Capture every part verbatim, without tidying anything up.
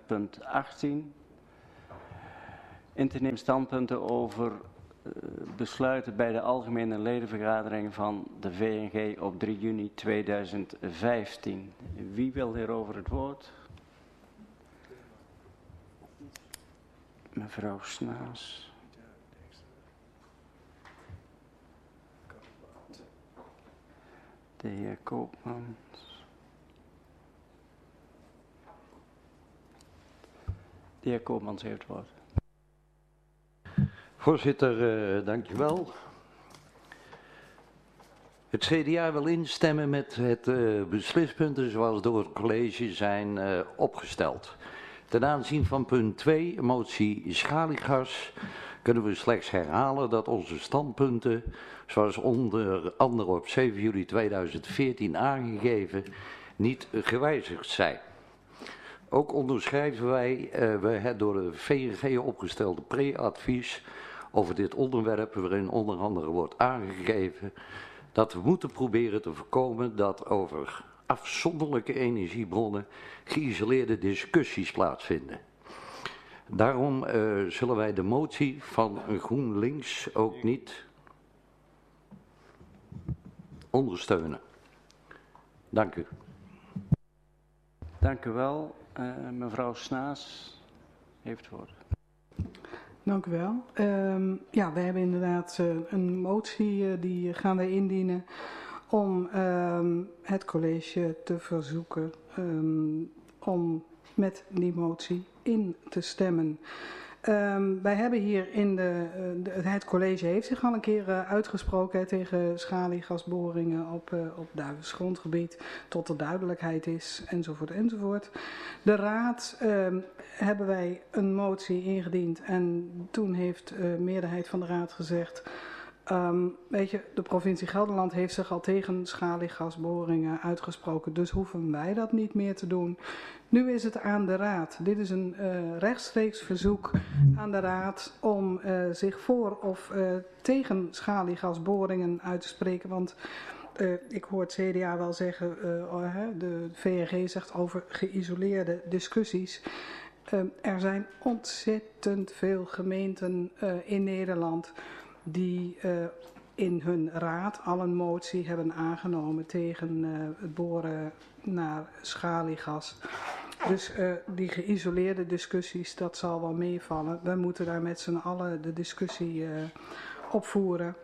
punt achttien. In te nemen standpunten over uh, besluiten bij de algemene ledenvergadering van de V N G op drie juni tweeduizend vijftien. Wie wil hierover het woord? Mevrouw Snaas. De heer Koopman. De heer Koopmans heeft het woord. Voorzitter, uh, dank u wel. Het C D A wil instemmen met het uh, beslispunten zoals door het college zijn uh, opgesteld. Ten aanzien van punt twee, motie schaliegas, kunnen we slechts herhalen dat onze standpunten, zoals onder andere op zeven juli tweeduizend veertien aangegeven, niet gewijzigd zijn. Ook onderschrijven wij uh, we het door de V N G opgestelde pre-advies over dit onderwerp, waarin onder andere wordt aangegeven dat we moeten proberen te voorkomen dat over afzonderlijke energiebronnen geïsoleerde discussies plaatsvinden. Daarom uh, zullen wij de motie van GroenLinks ook niet ondersteunen. Dank u. Dank u wel. Uh, mevrouw Snaas heeft het woord. Dank u wel. Um, ja, we hebben inderdaad uh, een motie, uh, die gaan wij indienen om um, het college te verzoeken um, om met die motie in te stemmen. Um, wij hebben hier in de, de, het college heeft zich al een keer uh, uitgesproken hè, tegen schaliegasboringen op, uh, op Duivens grondgebied, tot er duidelijkheid is, enzovoort, enzovoort. De raad um, hebben wij een motie ingediend en toen heeft de uh, meerderheid van de raad gezegd, um, weet je, de provincie Gelderland heeft zich al tegen schaliegasboringen uitgesproken, dus hoeven wij dat niet meer te doen. Nu is het aan de raad. Dit is een uh, rechtstreeks verzoek aan de raad om uh, zich voor of uh, tegen schaliegasboringen uit te spreken. Want uh, ik hoor het C D A wel zeggen, uh, oh, hè, de V N G zegt over geïsoleerde discussies. Uh, er zijn ontzettend veel gemeenten uh, in Nederland die uh, in hun raad al een motie hebben aangenomen tegen uh, het boren naar schaliegas. Dus uh, die geïsoleerde discussies, dat zal wel meevallen. We moeten daar met z'n allen de discussie uh, opvoeren.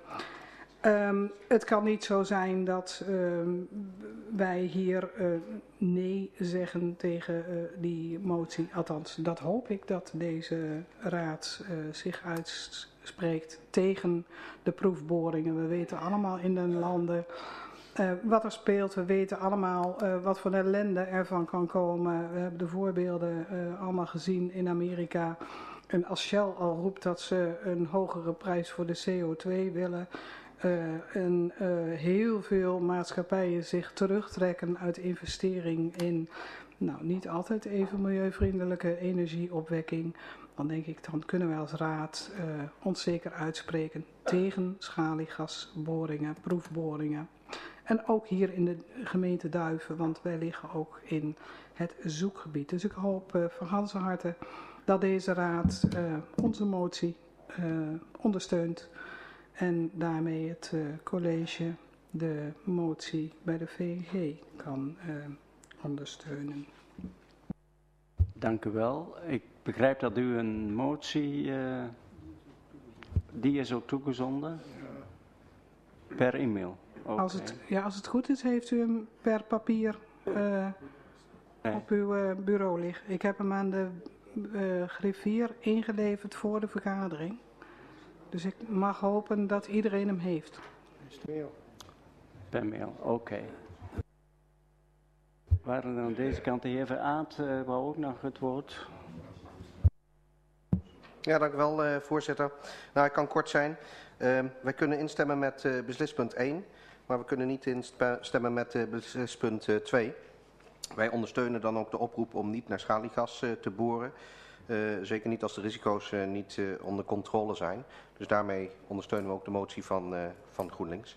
Um, het kan niet zo zijn dat um, wij hier uh, nee zeggen tegen uh, die motie. Althans, dat hoop ik dat deze raad uh, zich uitspreekt tegen de proefboringen. We weten allemaal in de landen uh, wat er speelt. We weten allemaal uh, wat voor ellende ervan kan komen. We hebben de voorbeelden uh, allemaal gezien in Amerika. En als Shell al roept dat ze een hogere prijs voor de C O twee willen, Uh, en uh, heel veel maatschappijen zich terugtrekken uit investering in, nou, niet altijd even milieuvriendelijke energieopwekking, dan denk ik, dan kunnen wij als raad uh, ons zeker uitspreken tegen schaliegasboringen, proefboringen. En ook hier in de gemeente Duiven, want wij liggen ook in het zoekgebied. Dus ik hoop uh, van ganse harte dat deze raad uh, onze motie uh, ondersteunt. En daarmee het uh, college de motie bij de V N G kan uh, ondersteunen. Dank u wel. Ik begrijp dat u een motie, uh, die is ook toegezonden? Per e-mail? Okay. Als het, ja, als het goed is, heeft u hem per papier uh, nee. op uw uh, bureau liggen. Ik heb hem aan de uh, griffier ingeleverd voor de vergadering. Dus ik mag hopen dat iedereen hem heeft. Per mail, oké. Okay. Waren er aan deze kant de heer Veraat, uh, wou ook nog het woord? Ja, dank u wel, uh, voorzitter. Nou, ik kan kort zijn. Uh, wij kunnen instemmen met uh, beslispunt één, maar we kunnen niet instemmen met uh, beslispunt uh, twee. Wij ondersteunen dan ook de oproep om niet naar schaliegas uh, te boren. Uh, zeker niet als de risico's uh, niet uh, onder controle zijn. Dus daarmee ondersteunen we ook de motie van, uh, van GroenLinks.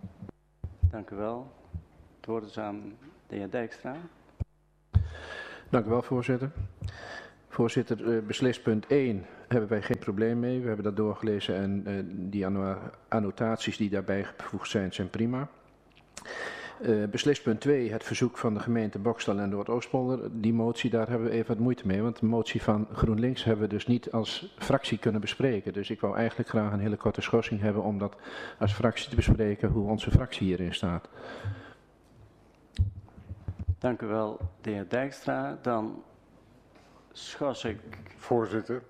Dank u wel. Het woord is aan de heer Dijkstra. Dank u wel, voorzitter. Voorzitter, uh, beslispunt één hebben wij geen probleem mee. We hebben dat doorgelezen en uh, die anno annotaties die daarbij gevoegd zijn, zijn prima. Uh, beslispunt twee, het verzoek van de gemeente Bokstel en Noordoostpolder. Die motie, daar hebben we even wat moeite mee, want de motie van GroenLinks hebben we dus niet als fractie kunnen bespreken. Dus ik wou eigenlijk graag een hele korte schorsing hebben om dat als fractie te bespreken, hoe onze fractie hierin staat. Dank u wel, de heer Dijkstra. Dan schors ik... Voorzitter,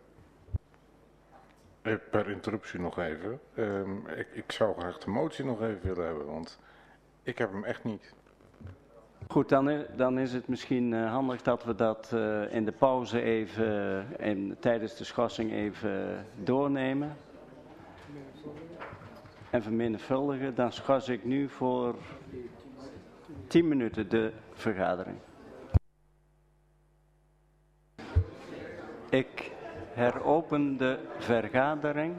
per interruptie nog even. Um, ik, ik zou graag de motie nog even willen hebben, want ik heb hem echt niet. Goed, dan is, dan is het misschien uh, handig dat we dat uh, in de pauze even uh, en tijdens de schorsing even doornemen. En vermenigvuldigen. Dan schors ik nu voor tien minuten de vergadering. Ik heropen de vergadering.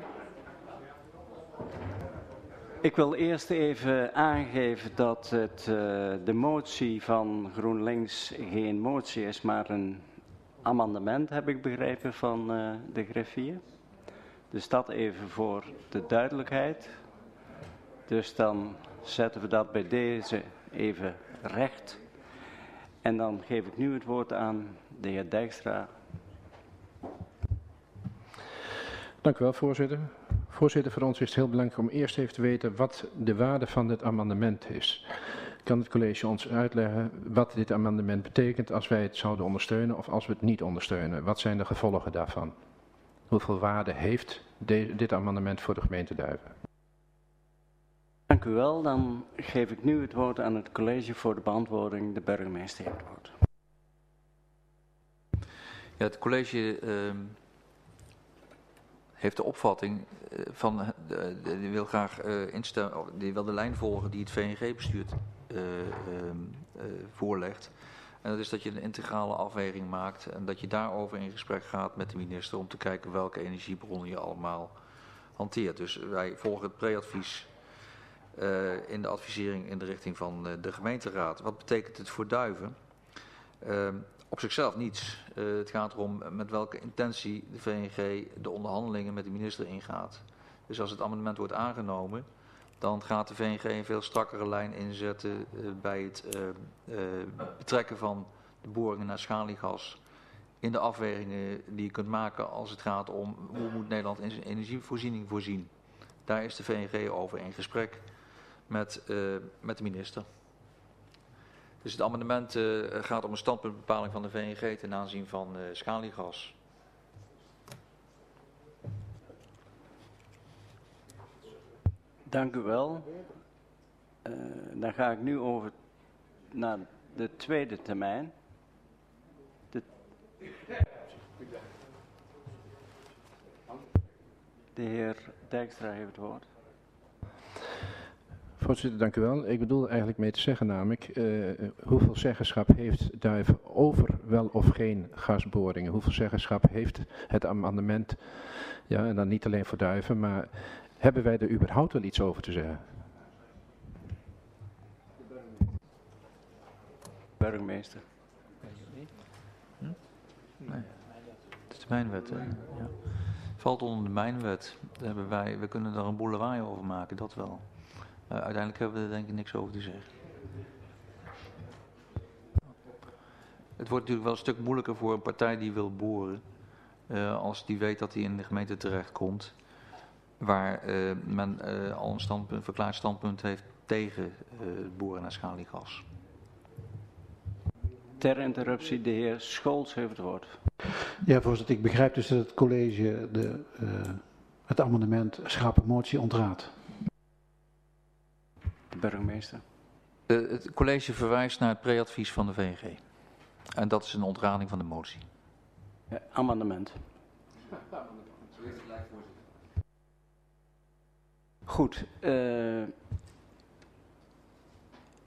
Ik wil eerst even aangeven dat het, uh, de motie van GroenLinks geen motie is, maar een amendement, heb ik begrepen, van uh, de griffier. Dus dat even voor de duidelijkheid. Dus dan zetten we dat bij deze even recht. En dan geef ik nu het woord aan de heer Dijkstra. Dank u wel, voorzitter. Voorzitter, voor ons is het heel belangrijk om eerst even te weten wat de waarde van dit amendement is. Kan het college ons uitleggen wat dit amendement betekent als wij het zouden ondersteunen of als we het niet ondersteunen? Wat zijn de gevolgen daarvan? Hoeveel waarde heeft de, dit amendement voor de gemeente Duiven? Dank u wel. Dan geef ik nu het woord aan het college voor de beantwoording. De burgemeester heeft het woord. Ja, het college uh, heeft de opvatting uh, van, uh, die wil graag uh, instemmen, die wil de lijn volgen die het V N G-bestuur uh, uh, uh, voorlegt. En dat is dat je een integrale afweging maakt en dat je daarover in gesprek gaat met de minister om te kijken welke energiebronnen je allemaal hanteert. Dus wij volgen het pre-advies uh, in de advisering in de richting van uh, de gemeenteraad. Wat betekent het voor Duiven? Uh, op zichzelf niets. Uh, het gaat erom met welke intentie de V N G de onderhandelingen met de minister ingaat. Dus als het amendement wordt aangenomen, dan gaat de V N G een veel strakkere lijn inzetten uh, bij het uh, uh, betrekken van de boringen naar schaliegas in de afwegingen die je kunt maken als het gaat om hoe moet Nederland in zijn energievoorziening voorzien. Daar is de V N G over in gesprek met, uh, met de minister. Dus het amendement uh, gaat om een standpuntbepaling van de V N G ten aanzien van uh, schaliegas. Dank u wel. Uh, dan ga ik nu over naar de tweede termijn. De, de heer Dijkstra heeft het woord. Voorzitter, dank u wel. Ik bedoel eigenlijk mee te zeggen namelijk, uh, hoeveel zeggenschap heeft Duiven over wel of geen gasboringen? Hoeveel zeggenschap heeft het amendement, ja, en dan niet alleen voor Duiven, maar hebben wij er überhaupt wel iets over te zeggen? Burgemeester. Hm? Nee. Het is de mijnwet, hè? Ja. Valt onder de mijnwet. Daar hebben wij, we kunnen daar een boelewaai over maken, dat wel. Uh, uiteindelijk hebben we er denk ik niks over te zeggen. Het wordt natuurlijk wel een stuk moeilijker voor een partij die wil boren, uh, als die weet dat hij in de gemeente terechtkomt, waar uh, men uh, al een standpunt, verklaard standpunt heeft tegen uh, het boren naar schaliegas. Ter interruptie, de heer Scholz heeft het woord. Ja, voorzitter, ik begrijp dus dat het college de, uh, het amendement schrapenmotie ontraadt. De burgemeester. Uh, het college verwijst naar het pre-advies van de V N G. En dat is een ontrading van de motie. Ja, amendement. Goed. Uh,